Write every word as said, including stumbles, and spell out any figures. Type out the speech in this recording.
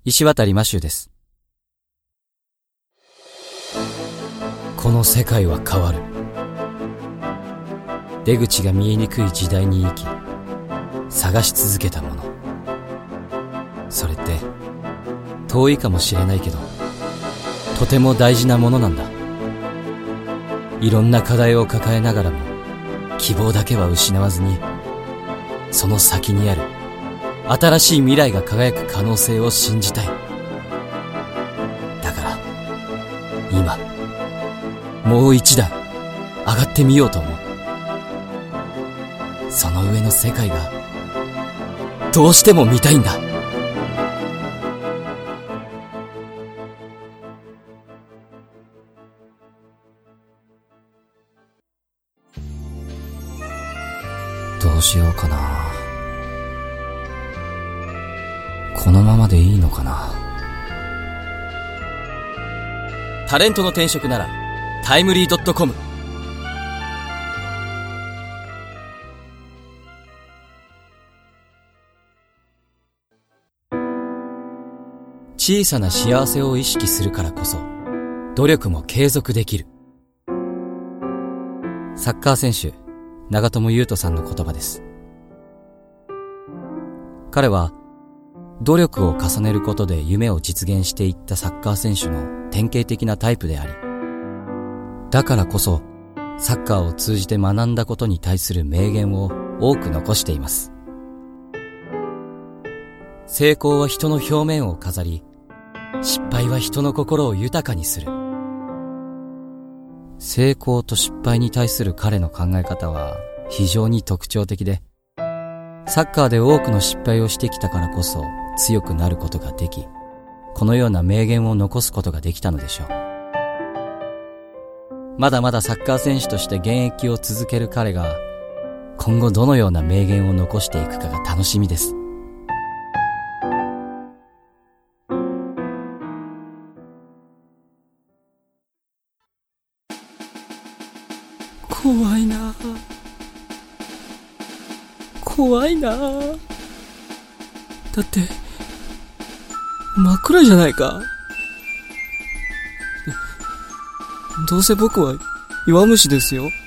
石渡マシューです。この世界は変わる。出口が見えにくい時代に生き、探し続けたもの。それって遠いかもしれないけど、とても大事なものなんだ。いろんな課題を抱えながらも希望だけは失わずに、その先にある新しい未来が輝く可能性を信じたい。だから今もう一段上がってみようと思う。その上の世界がどうしても見たいんだ。どうしようかな。このままでいいのかな。タレントの転職ならタイムリードットコム。小さな幸せを意識するからこそ努力も継続できる。サッカー選手長友佑都さんの言葉です。彼は努力を重ねることで夢を実現していったサッカー選手の典型的なタイプであり、だからこそサッカーを通じて学んだことに対する名言を多く残しています。成功は人の表面を飾り、失敗は人の心を豊かにする。成功と失敗に対する彼の考え方は非常に特徴的で、サッカーで多くの失敗をしてきたからこそ強くなることができ、このような名言を残すことができたのでしょう。まだまだサッカー選手として現役を続ける彼が今後どのような名言を残していくかが楽しみです。怖いな怖いなだって真っ暗じゃないか。どうせ僕は弱虫ですよ。